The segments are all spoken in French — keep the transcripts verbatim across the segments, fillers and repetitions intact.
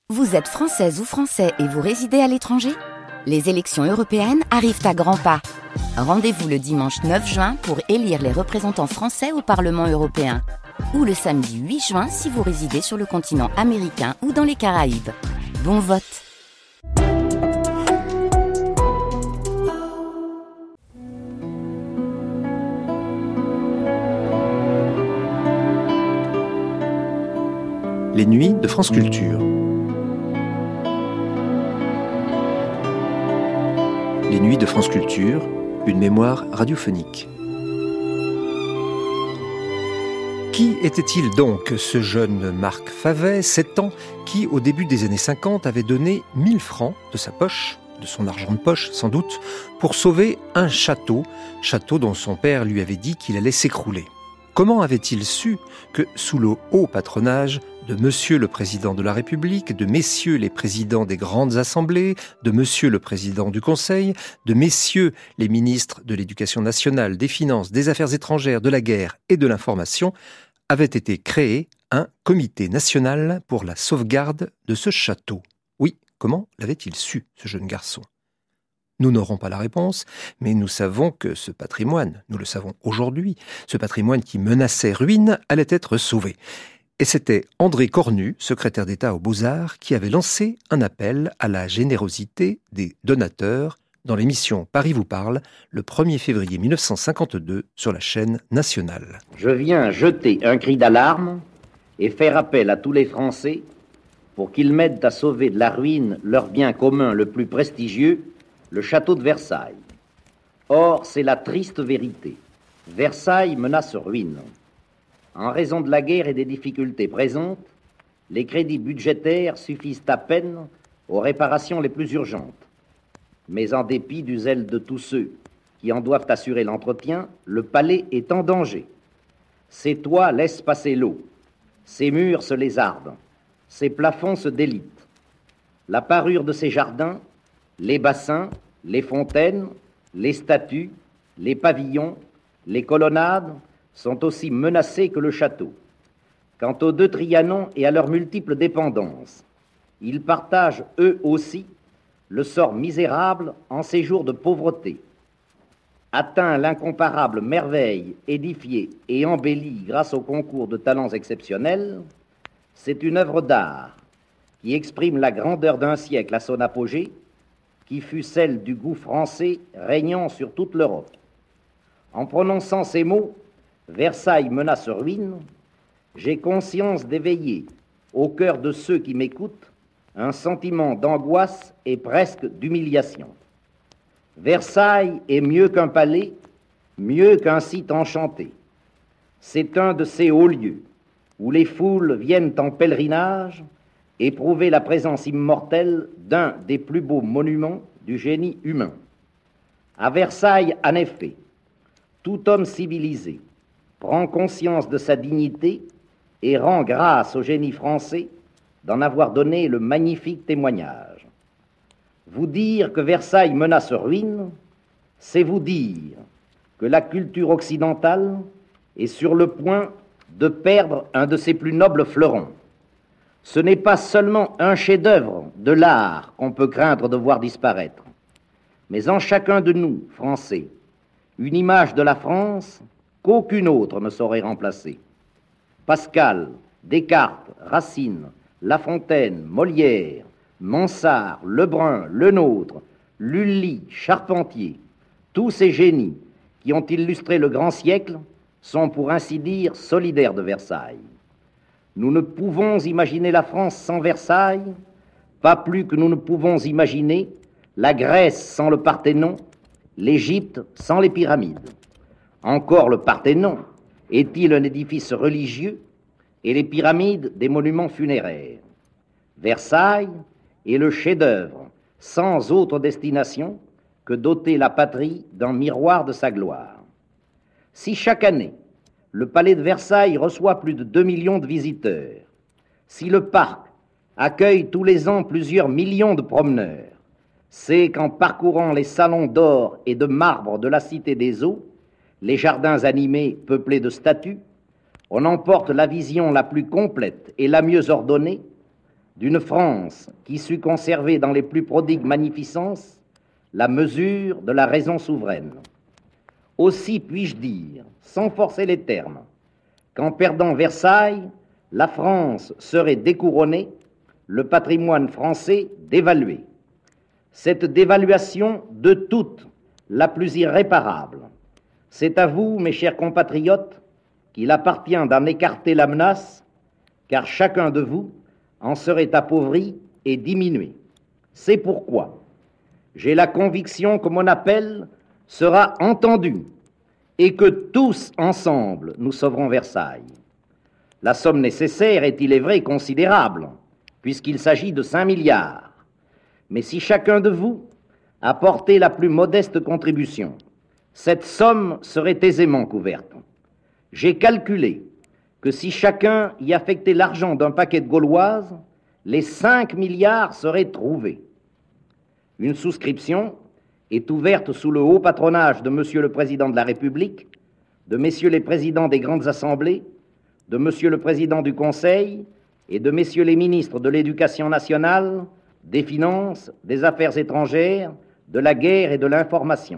Vous êtes française ou français et vous résidez à l'étranger ? Les élections européennes arrivent à grands pas. Rendez-vous le dimanche neuf juin pour élire les représentants français au Parlement européen. Ou le samedi huit juin si vous résidez sur le continent américain ou dans les Caraïbes. Bon vote! Les nuits de France Culture. Les nuits de France Culture, une mémoire radiophonique. Qui était-il donc, ce jeune Marc Favet, sept ans, qui, au début des années cinquante, avait donné mille francs de sa poche, de son argent de poche sans doute, pour sauver un château, château dont son père lui avait dit qu'il allait s'écrouler. Comment avait-il su que, sous le haut patronage de Monsieur le Président de la République, de Messieurs les Présidents des grandes assemblées, de Monsieur le Président du Conseil, de Messieurs les ministres de l'Éducation nationale, des Finances, des Affaires étrangères, de la guerre et de l'information, avait été créé un comité national pour la sauvegarde de ce château? Oui, comment l'avait-il su, ce jeune garçon? Nous n'aurons pas la réponse, mais nous savons que ce patrimoine, nous le savons aujourd'hui, ce patrimoine qui menaçait ruine allait être sauvé. Et c'était André Cornu, secrétaire d'État aux Beaux-Arts, qui avait lancé un appel à la générosité des donateurs dans l'émission Paris vous parle, le premier février mille neuf cent cinquante-deux, sur la chaîne nationale. Je viens jeter un cri d'alarme et faire appel à tous les Français pour qu'ils m'aident à sauver de la ruine leur bien commun le plus prestigieux, le château de Versailles. Or, c'est la triste vérité. Versailles menace ruine. En raison de la guerre et des difficultés présentes, les crédits budgétaires suffisent à peine aux réparations les plus urgentes. Mais en dépit du zèle de tous ceux qui en doivent assurer l'entretien, le palais est en danger. Ses toits laissent passer l'eau, ses murs se lézardent, ses plafonds se délitent. La parure de ses jardins, les bassins, les fontaines, les statues, les pavillons, les colonnades sont aussi menacés que le château. Quant aux deux Trianon et à leurs multiples dépendances, ils partagent eux aussi le sort misérable en ces jours de pauvreté. Atteint l'incomparable merveille édifiée et embellie grâce au concours de talents exceptionnels, c'est une œuvre d'art qui exprime la grandeur d'un siècle à son apogée, qui fut celle du goût français régnant sur toute l'Europe. En prononçant ces mots, Versailles menace ruine, j'ai conscience d'éveiller au cœur de ceux qui m'écoutent un sentiment d'angoisse et presque d'humiliation. Versailles est mieux qu'un palais, mieux qu'un site enchanté. C'est un de ces hauts lieux où les foules viennent en pèlerinage éprouver la présence immortelle d'un des plus beaux monuments du génie humain. À Versailles, en effet, tout homme civilisé prend conscience de sa dignité et rend grâce au génie français d'en avoir donné le magnifique témoignage. Vous dire que Versailles menace ruine, c'est vous dire que la culture occidentale est sur le point de perdre un de ses plus nobles fleurons. Ce n'est pas seulement un chef-d'œuvre de l'art qu'on peut craindre de voir disparaître, mais en chacun de nous, Français, une image de la France qu'aucune autre ne saurait remplacer. Pascal, Descartes, Racine, La Fontaine, Molière, Mansart, Lebrun, Lenôtre, Lully, Charpentier, tous ces génies qui ont illustré le grand siècle sont pour ainsi dire solidaires de Versailles. Nous ne pouvons imaginer la France sans Versailles, pas plus que nous ne pouvons imaginer la Grèce sans le Parthénon, l'Égypte sans les pyramides. Encore le Parthénon est-il un édifice religieux et les pyramides des monuments funéraires. Versailles est le chef-d'œuvre sans autre destination que doter la patrie d'un miroir de sa gloire. Si chaque année, le palais de Versailles reçoit plus de deux millions de visiteurs, si le parc accueille tous les ans plusieurs millions de promeneurs, c'est qu'en parcourant les salons d'or et de marbre de la Cité des Eaux, les jardins animés peuplés de statues, on emporte la vision la plus complète et la mieux ordonnée d'une France qui sut conserver dans les plus prodigues magnificences la mesure de la raison souveraine. Aussi puis-je dire, sans forcer les termes, qu'en perdant Versailles, la France serait découronnée, le patrimoine français dévalué. Cette dévaluation de toute la plus irréparable, c'est à vous, mes chers compatriotes, qu'il appartient d'en écarter la menace, car chacun de vous en serait appauvri et diminué. C'est pourquoi j'ai la conviction que mon appel sera entendu et que tous ensemble nous sauverons Versailles. La somme nécessaire est, il est vrai, considérable, puisqu'il s'agit de cinq milliards. Mais si chacun de vous apportait la plus modeste contribution, cette somme serait aisément couverte. J'ai calculé que si chacun y affectait l'argent d'un paquet de gauloises, les cinq milliards seraient trouvés. Une souscription est ouverte sous le haut patronage de Monsieur le Président de la République, de Messieurs les Présidents des grandes assemblées, de Monsieur le Président du Conseil et de Messieurs les ministres de l'Éducation nationale, des Finances, des Affaires étrangères, de la guerre et de l'information.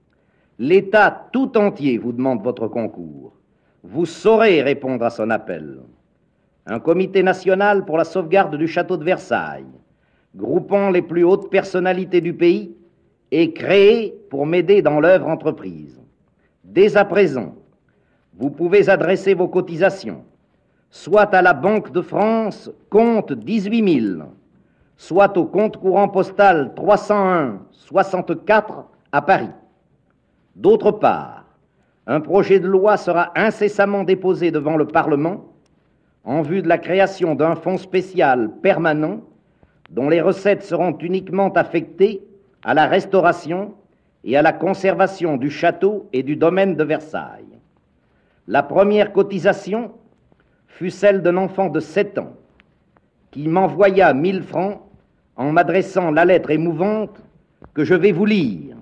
L'État tout entier vous demande votre concours. Vous saurez répondre à son appel. Un comité national pour la sauvegarde du château de Versailles, groupant les plus hautes personnalités du pays, est créé pour m'aider dans l'œuvre entreprise. Dès à présent, vous pouvez adresser vos cotisations, soit à la Banque de France, compte dix-huit mille, soit au compte courant postal trois cent un soixante-quatre à Paris. D'autre part, un projet de loi sera incessamment déposé devant le Parlement en vue de la création d'un fonds spécial permanent dont les recettes seront uniquement affectées à la restauration et à la conservation du château et du domaine de Versailles. La première cotisation fut celle d'un enfant de sept ans qui m'envoya mille francs en m'adressant la lettre émouvante que je vais vous lire.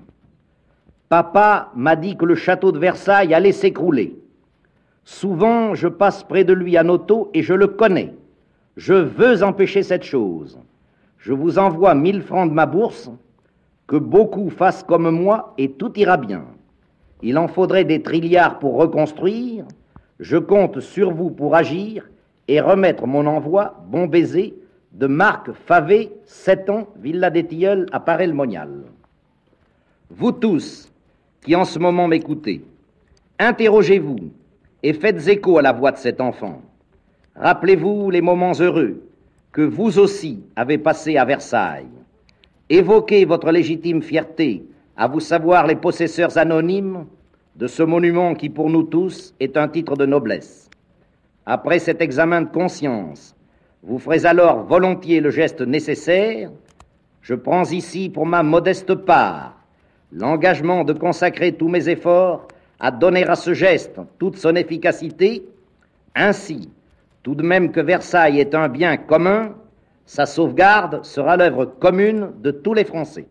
Papa m'a dit que le château de Versailles allait s'écrouler. Souvent, je passe près de lui en auto et je le connais. Je veux empêcher cette chose. Je vous envoie mille francs de ma bourse, que beaucoup fassent comme moi et tout ira bien. Il en faudrait des trilliards pour reconstruire. Je compte sur vous pour agir et remettre mon envoi, bon baiser, de Marc Favet, sept ans, Villa des Tilleuls, à Paray-le-Monial. Vous tous qui en ce moment m'écoutez, interrogez-vous et faites écho à la voix de cet enfant. Rappelez-vous les moments heureux que vous aussi avez passés à Versailles. Évoquez votre légitime fierté à vous savoir les possesseurs anonymes de ce monument qui pour nous tous est un titre de noblesse. Après cet examen de conscience, vous ferez alors volontiers le geste nécessaire. Je prends ici pour ma modeste part l'engagement de consacrer tous mes efforts à donner à ce geste toute son efficacité. Ainsi, tout de même que Versailles est un bien commun, sa sauvegarde sera l'œuvre commune de tous les Français.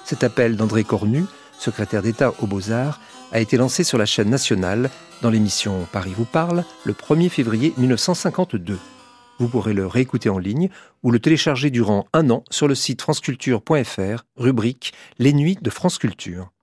Cet appel d'André Cornu, secrétaire d'État aux Beaux-Arts, a été lancé sur la chaîne nationale dans l'émission Paris vous parle le premier février mille neuf cent cinquante-deux. Vous pourrez le réécouter en ligne ou le télécharger durant un an sur le site franceculture point f r, rubrique Les Nuits de France Culture.